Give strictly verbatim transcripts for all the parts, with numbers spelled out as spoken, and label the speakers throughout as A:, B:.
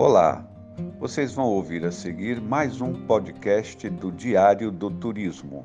A: Olá, vocês vão ouvir a seguir mais um podcast do Diário do Turismo.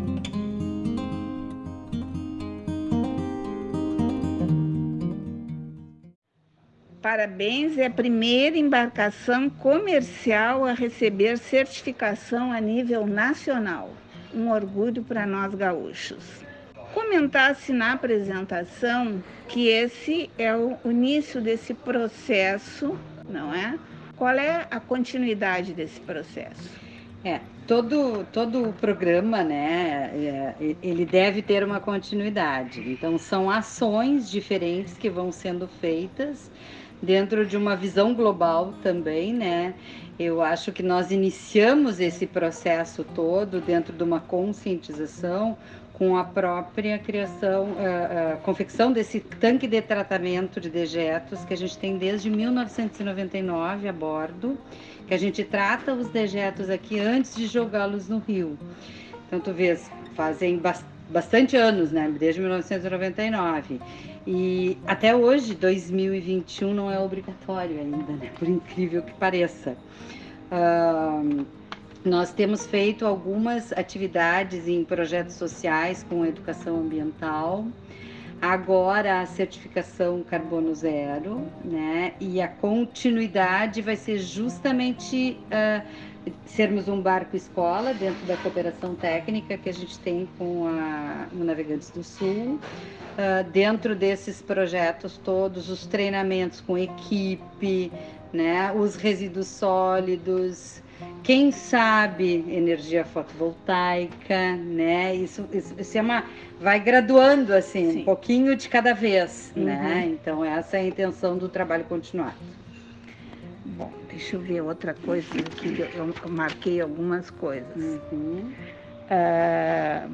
B: Parabéns, é a primeira embarcação comercial a receber certificação a nível nacional. Um orgulho para nós gaúchos. Comentasse na apresentação que esse é o início desse processo, não é? Qual é a continuidade desse processo?
C: É, todo, todo o programa, né, é, ele deve ter uma continuidade. Então, são ações diferentes que vão sendo feitas dentro de uma visão global também, né? Eu acho que nós iniciamos esse processo todo dentro de uma conscientização com a própria criação, a, a confecção desse tanque de tratamento de dejetos que a gente tem desde mil novecentos e noventa e nove a bordo, que a gente trata os dejetos aqui antes de jogá-los no rio. Então, tu vês, fazem bastante anos, né? Desde mil novecentos e noventa e nove. E até hoje, dois mil e vinte e um, não é obrigatório ainda, né? Por incrível que pareça. Uh, nós temos feito algumas atividades em projetos sociais com educação ambiental. Agora a certificação carbono zero, né? E a continuidade vai ser justamente uh, sermos um barco escola dentro da cooperação técnica que a gente tem com a o Navegantes do Sul. Uh, dentro desses projetos todos, os treinamentos com equipe, né? Os resíduos sólidos, quem sabe energia fotovoltaica, né? Isso, isso, isso é uma, vai graduando assim, Sim. um pouquinho de cada vez, uhum. né? Então essa é a intenção do trabalho continuado.
B: Bom, deixa eu ver outra coisa aqui, eu, eu marquei algumas coisas. Uhum. Uh,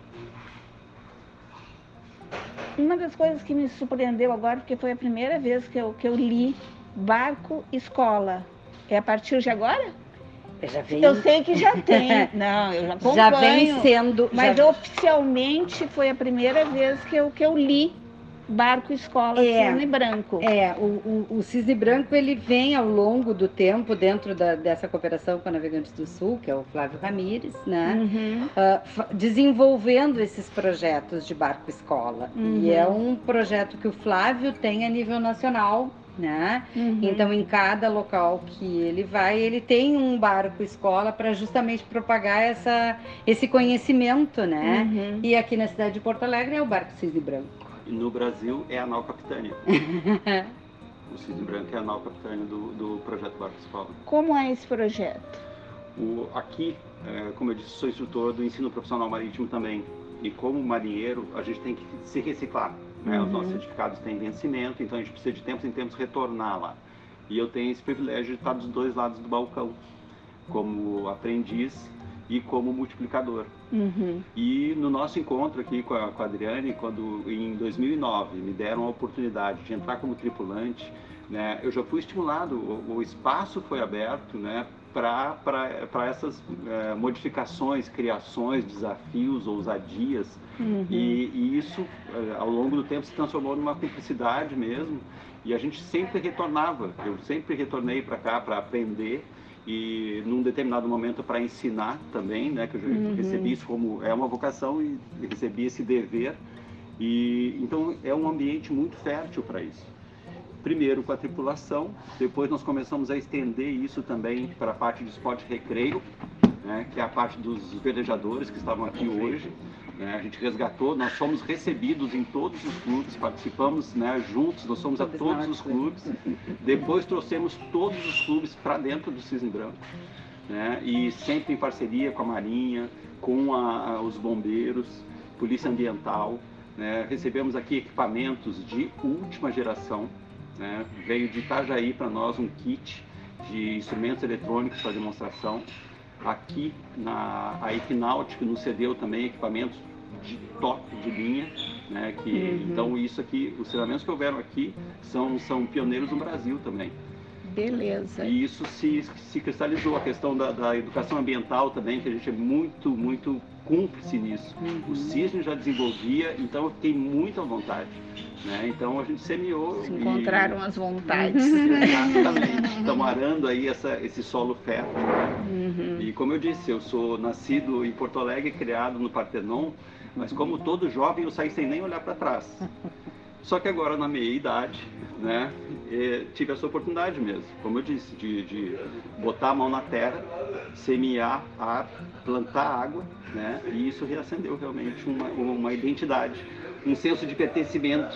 B: uma das coisas que me surpreendeu agora, porque foi a primeira vez que eu, que eu li Barco Escola, é a partir de agora?
C: Já vem...
B: Eu sei que já tem, não, eu já acompanho,
C: já vem sendo...
B: Mas
C: já...
B: oficialmente foi a primeira vez que eu, que eu li Barco Escola é, Cisne Branco.
C: É, o, o, o Cisne Branco ele vem ao longo do tempo dentro da, dessa cooperação com a Navegantes do Sul, que é o Flávio Ramires, né? Uhum. Uh, desenvolvendo esses projetos de Barco Escola. Uhum. E é um projeto que o Flávio tem a nível nacional, né? Uhum. Então, em cada local que ele vai, ele tem um barco escola para justamente propagar essa, esse conhecimento, né? Uhum. E aqui na cidade de Porto Alegre é o barco Cisne Branco.
D: E no Brasil é a Nau Capitânia. O Cisne Branco é a Nau Capitânia do, do projeto Barco Escola.
B: Como é esse projeto?
D: O, aqui, é, como eu disse, sou instrutor do ensino profissional marítimo também. E como marinheiro, a gente tem que se reciclar. Né? Uhum. Os nossos certificados têm vencimento, então a gente precisa de tempos em tempos retornar lá. E eu tenho esse privilégio de estar dos dois lados do balcão, como aprendiz e como multiplicador. Uhum. E no nosso encontro aqui com a, com a Adriane, quando em dois mil e nove me deram a oportunidade de entrar como tripulante, né, eu já fui estimulado, o, o espaço foi aberto, né, para essas é, modificações, criações, desafios, ousadias. Uhum. E, e isso, é, ao longo do tempo, se transformou numa cumplicidade mesmo. E a gente sempre retornava, eu sempre retornei para cá para aprender e, num determinado momento, para ensinar também, né, que eu uhum. recebi isso como é uma vocação e recebi esse dever. E, então, é um ambiente muito fértil para isso. Primeiro com a tripulação, depois nós começamos a estender isso também para a parte de esporte recreio, né, que é a parte dos velejadores que estavam aqui hoje. Né, a gente resgatou, nós fomos recebidos em todos os clubes, participamos, né, juntos, nós fomos a todos os clubes. Depois trouxemos todos os clubes para dentro do Cisne Branco, né, e sempre em parceria com a Marinha, com a, os bombeiros, Polícia Ambiental. Né, recebemos aqui equipamentos de última geração. Né? Veio de Itajaí para nós um kit de instrumentos eletrônicos para demonstração. Aqui na a Equinautic nos cedeu também equipamentos de top de linha, né? Que, uhum. Então isso aqui, os treinamentos que houveram aqui são, são pioneiros no Brasil também.
B: Beleza.
D: E isso se, se cristalizou, a questão da, da educação ambiental também, que a gente é muito, muito cúmplice nisso. Uhum. O Cisne já desenvolvia, então eu fiquei muito à vontade. Né? Então a gente semeou.
B: Se encontraram
D: e...
B: as vontades.
D: Exatamente. Estamos arando aí essa, esse solo fértil.
B: Uhum.
D: E como eu disse, eu sou nascido em Porto Alegre, criado no Partenon, mas como todo jovem eu saí sem nem olhar para trás. Só que agora na meia idade, né, tive essa oportunidade mesmo, como eu disse, de, de botar a mão na terra, semear, ar, plantar água, né, e isso reacendeu realmente uma, uma identidade, um senso de pertencimento.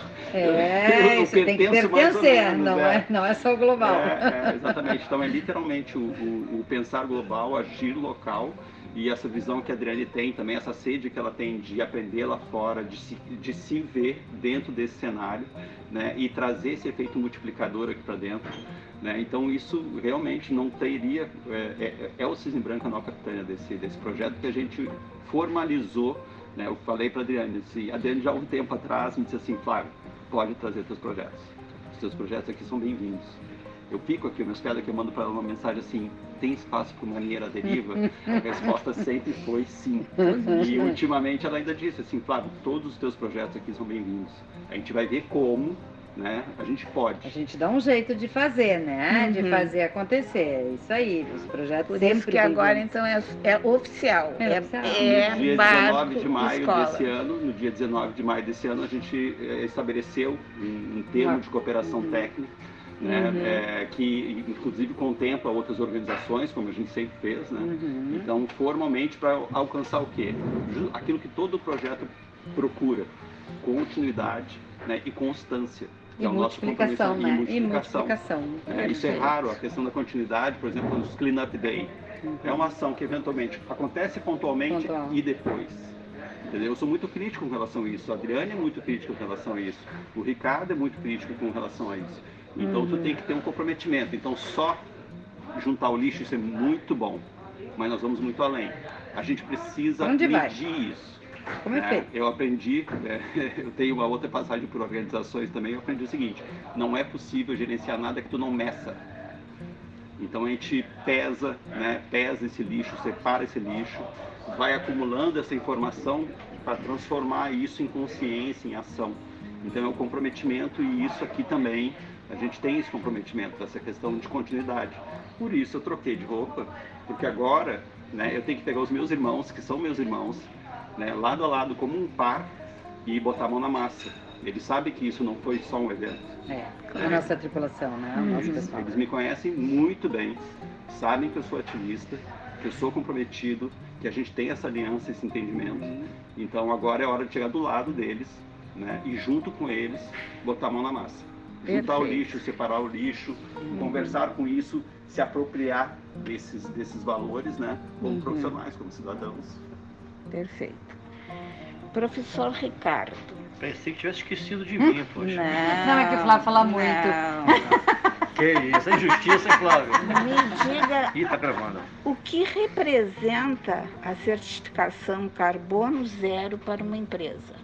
C: É, isso tem que pertencer, menos, não, é. É, não é só o global.
D: É, é, exatamente, então é literalmente o, o, o pensar global, agir local, e essa visão que a Adriane tem também, essa sede que ela tem de aprender lá fora, de se, de se ver dentro desse cenário, né, e trazer esse efeito multiplicador aqui para dentro. Né? Então isso realmente não teria, é, é, é o Cisne Branco a nova capitânia desse, desse projeto que a gente formalizou. Né? Eu falei para a Adriane, assim, a Adriane já há um tempo atrás me disse assim, Flávio, pode trazer seus projetos, os seus projetos aqui são bem-vindos. Eu pico aqui, meus pedras que eu mando para ela uma mensagem assim, tem espaço para uma maneira deriva? A resposta sempre foi sim. E ultimamente ela ainda disse assim, Flávio, todos os teus projetos aqui são bem-vindos. A gente vai ver como, né? A gente pode.
C: A gente dá um jeito de fazer, né? Uhum. De fazer acontecer. É isso aí, os projetos
B: Por
C: sempre
B: isso que agora então é, é oficial.
C: É, é oficial.
B: É
D: no dia dezenove de maio
B: escola.
D: desse ano, no dia dezenove de maio desse ano, a gente é, estabeleceu um, um termo ah. de cooperação uhum. técnica. Né, uhum. é, que inclusive contempla outras organizações, como a gente sempre fez, né? Uhum. Então, formalmente, para alcançar o quê? Aquilo que todo projeto procura, continuidade, né, e constância.
C: E é o nosso compromisso, né? E multiplicação. E multiplicação.
D: É, isso é raro, a questão da continuidade, por exemplo, nos Clean Up Day. Uhum. É uma ação que eventualmente acontece pontualmente Pontual. e depois. Entendeu? Eu sou muito crítico com relação a isso, a Adriane é muito crítica com relação a isso, o Ricardo é muito crítico com relação a isso. Então, uhum. tu tem que ter um comprometimento. Então, só juntar o lixo, isso é muito bom. Mas nós vamos muito além. A gente precisa
C: Onde
D: medir
C: vai?
D: isso.
C: Como é feito?
D: Eu aprendi, é, eu tenho uma outra passagem por organizações também, eu aprendi o seguinte, não é possível gerenciar nada que tu não meça. Então, a gente pesa, né, pesa esse lixo, separa esse lixo, vai acumulando essa informação para transformar isso em consciência, em ação. Então, é o comprometimento e isso aqui também... A gente tem esse comprometimento, essa questão de continuidade. Por isso eu troquei de roupa, porque agora, né, eu tenho que pegar os meus irmãos, que são meus irmãos, né, lado a lado como um par e botar a mão na massa. Eles sabem que isso não foi só um evento.
C: É, a é. nossa tripulação, né? O nosso pessoal.
D: Eles me conhecem muito bem, sabem que eu sou ativista, que eu sou comprometido, que a gente tem essa aliança, esse entendimento. Uhum. Então agora é hora de chegar do lado deles, né, e junto com eles botar a mão na massa. Juntar Perfeito. o lixo, separar o lixo, uhum. conversar com isso, se apropriar desses, desses valores, né? Como uhum. profissionais, como cidadãos.
B: Perfeito. Professor Ricardo.
E: Pensei que tivesse esquecido de mim, poxa.
C: Não, não é que o Flávio fala muito.
E: Que isso, é injustiça, Flávio.
B: Me diga,
E: Ih, tá gravando.
B: O que representa a certificação Carbono Zero para uma empresa?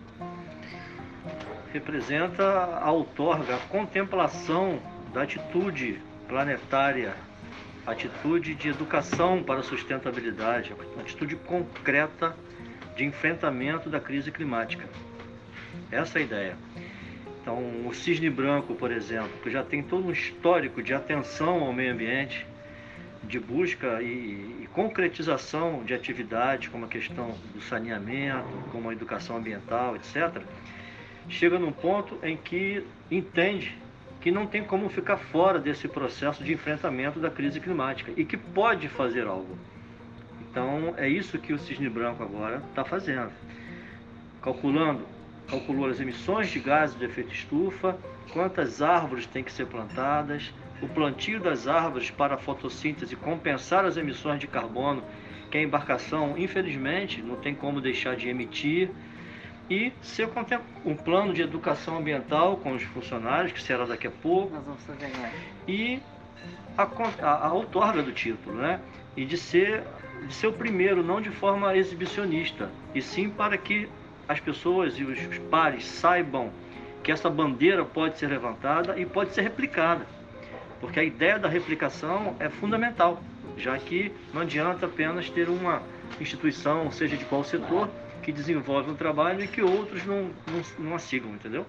E: Representa a outorga, a contemplação da atitude planetária, atitude de educação para a sustentabilidade, atitude concreta de enfrentamento da crise climática. Essa é a ideia. Então, o Cisne Branco, por exemplo, que já tem todo um histórico de atenção ao meio ambiente, de busca e, e concretização de atividades como a questão do saneamento, como a educação ambiental, etcétera, chega num ponto em que entende que não tem como ficar fora desse processo de enfrentamento da crise climática e que pode fazer algo. Então, é isso que o Cisne Branco agora está fazendo. Calculando, calculou as emissões de gases de efeito estufa, quantas árvores têm que ser plantadas, o plantio das árvores para a fotossíntese compensar as emissões de carbono que a embarcação, infelizmente, não tem como deixar de emitir, e seu um plano de educação ambiental com os funcionários, que será daqui a pouco,
C: Nós vamos fazer agora.
E: e a, a, a outorga do título, né? E de ser, de ser o primeiro, não de forma exibicionista, e sim para que as pessoas e os, os pares saibam que essa bandeira pode ser levantada e pode ser replicada, porque a ideia da replicação é fundamental, já que não adianta apenas ter uma instituição, seja de qual setor, que desenvolve um trabalho e que outros não, não, não a sigam, entendeu?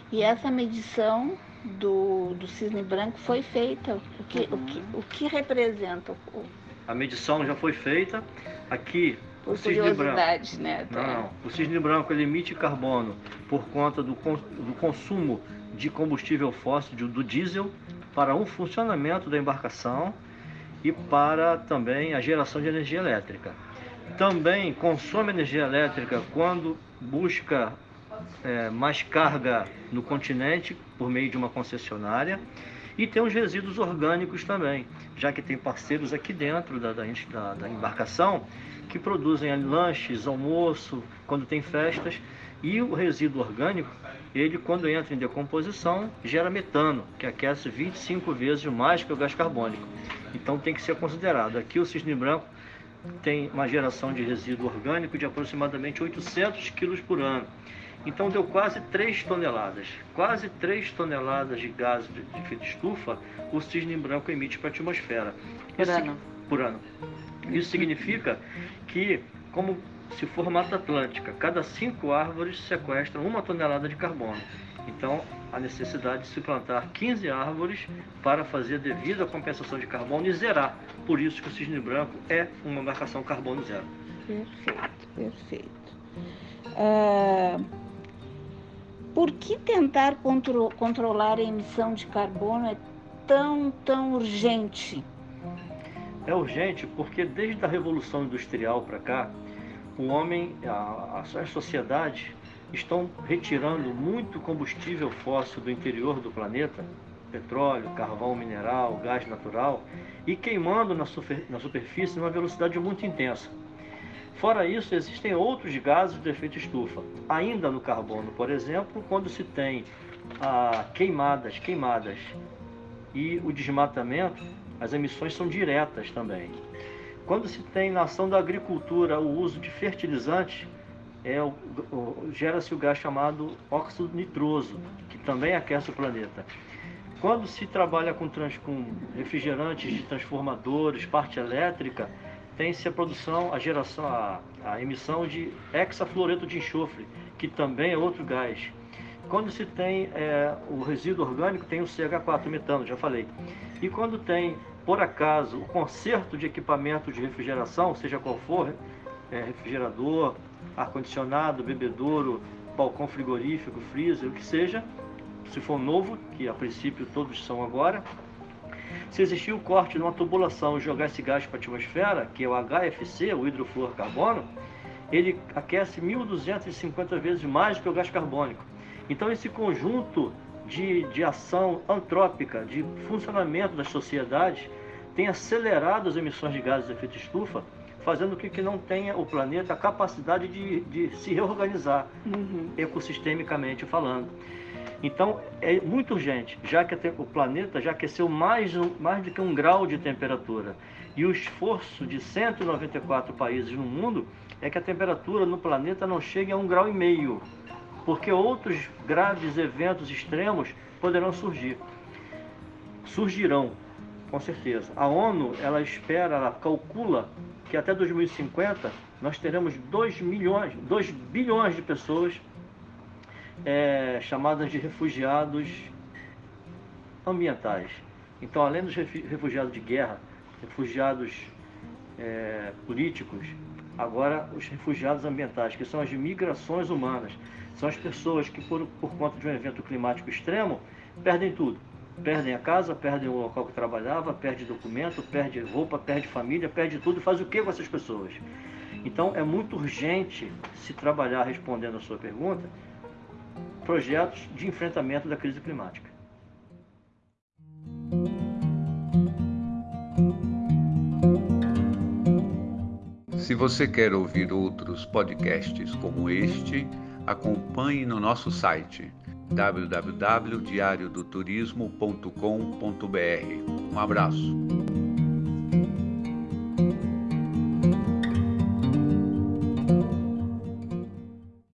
B: E essa medição do, do cisne branco foi feita. O que,
C: Uhum.
B: o que, o que representa? O,
E: A medição já foi feita. Aqui,
B: por
E: o cisne branco.
B: curiosidade, né?
E: Não, não. O cisne branco ele emite carbono por conta do, do consumo de combustível fóssil, do diesel, para um funcionamento da embarcação e para também a geração de energia elétrica. Também consome energia elétrica quando busca é, mais carga no continente por meio de uma concessionária, e tem os resíduos orgânicos também, já que tem parceiros aqui dentro da, da, da embarcação que produzem lanches, almoço, quando tem festas, e o resíduo orgânico, ele quando entra em decomposição, gera metano, que aquece vinte e cinco vezes mais que o gás carbônico. Então tem que ser considerado. Aqui o cisne branco tem uma geração de resíduo orgânico de aproximadamente oitocentos quilos por ano. Então deu quase três toneladas. Quase três toneladas de gás de efeito estufa o cisne branco emite para a atmosfera.
C: Por
E: Isso,
C: ano.
E: Por ano. Isso significa que, como se for Mata Atlântica, cada cinco árvores sequestram uma tonelada de carbono. Então, a necessidade de se plantar quinze árvores para fazer a devida compensação de carbono e zerar. Por isso que o cisne branco é uma embarcação carbono zero.
B: Perfeito, perfeito. Ah, por que tentar contro controlar a emissão de carbono é tão, tão urgente?
E: É urgente porque desde a Revolução Industrial para cá, o homem, a, a sociedade estão retirando muito combustível fóssil do interior do planeta, petróleo, carvão mineral, gás natural, e queimando na, super, na superfície numa velocidade muito intensa. Fora isso, existem outros gases de efeito estufa. Ainda no carbono, por exemplo, quando se tem ah, queimadas, queimadas e o desmatamento, as emissões são diretas também. Quando se tem na ação da agricultura o uso de fertilizantes, é, gera-se o gás chamado óxido nitroso, que também aquece o planeta. Quando se trabalha com, trans, com refrigerantes de transformadores, parte elétrica, tem-se a produção, a geração, a, a emissão de hexafluoreto de enxofre, que também é outro gás. Quando se tem é, o resíduo orgânico, tem o C H quatro, metano, já falei. E quando tem, por acaso, o conserto de equipamento de refrigeração, seja qual for, é, refrigerador, ar-condicionado, bebedouro, balcão frigorífico, freezer, o que seja, se for novo, que a princípio todos são agora, se existir o corte numa tubulação e jogar esse gás para a atmosfera, que é o H F C, o hidrofluorcarbono, ele aquece mil duzentas e cinquenta vezes mais que o gás carbônico. Então esse conjunto de, de ação antrópica, de funcionamento das sociedades, tem acelerado as emissões de gases de efeito estufa, fazendo com que não tenha o planeta a capacidade de, de se reorganizar, uhum. ecossistemicamente falando. Então é muito urgente, já que o planeta já aqueceu mais, mais do que um grau de temperatura. E o esforço de cento e noventa e quatro países no mundo é que a temperatura no planeta não chegue a um grau e meio, porque outros graves eventos extremos poderão surgir. Surgirão, com certeza. A ONU, ela espera, ela calcula que até dois mil e cinquenta nós teremos dois milhões, dois bilhões de pessoas é, chamadas de refugiados ambientais. Então, além dos refugiados de guerra, refugiados é, políticos, agora os refugiados ambientais, que são as migrações humanas, são as pessoas que, por, por conta de um evento climático extremo, perdem tudo. Perdem a casa, perdem o local que trabalhava, perde documento, perde roupa, perde família, perde tudo. E faz o que com essas pessoas? Então é muito urgente se trabalhar, respondendo a sua pergunta, projetos de enfrentamento da crise climática.
A: Se você quer ouvir outros podcasts como este, acompanhe no nosso site w w w ponto diário do turismo ponto com ponto b r. Um abraço.